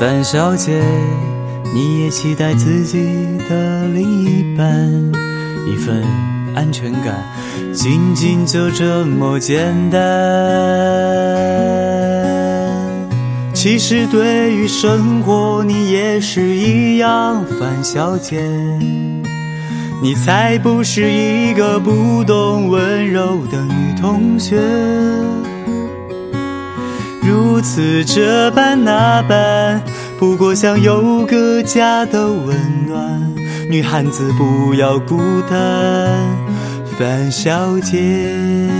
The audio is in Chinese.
范小姐，你也期待自己的另一半，一份安全感仅仅就这么简单。其实对于生活你也是一样，范小姐，你才不是一个不懂温柔的女同学。如此这般那般，不过想有个家的温暖，女汉子不要孤单，范小姐。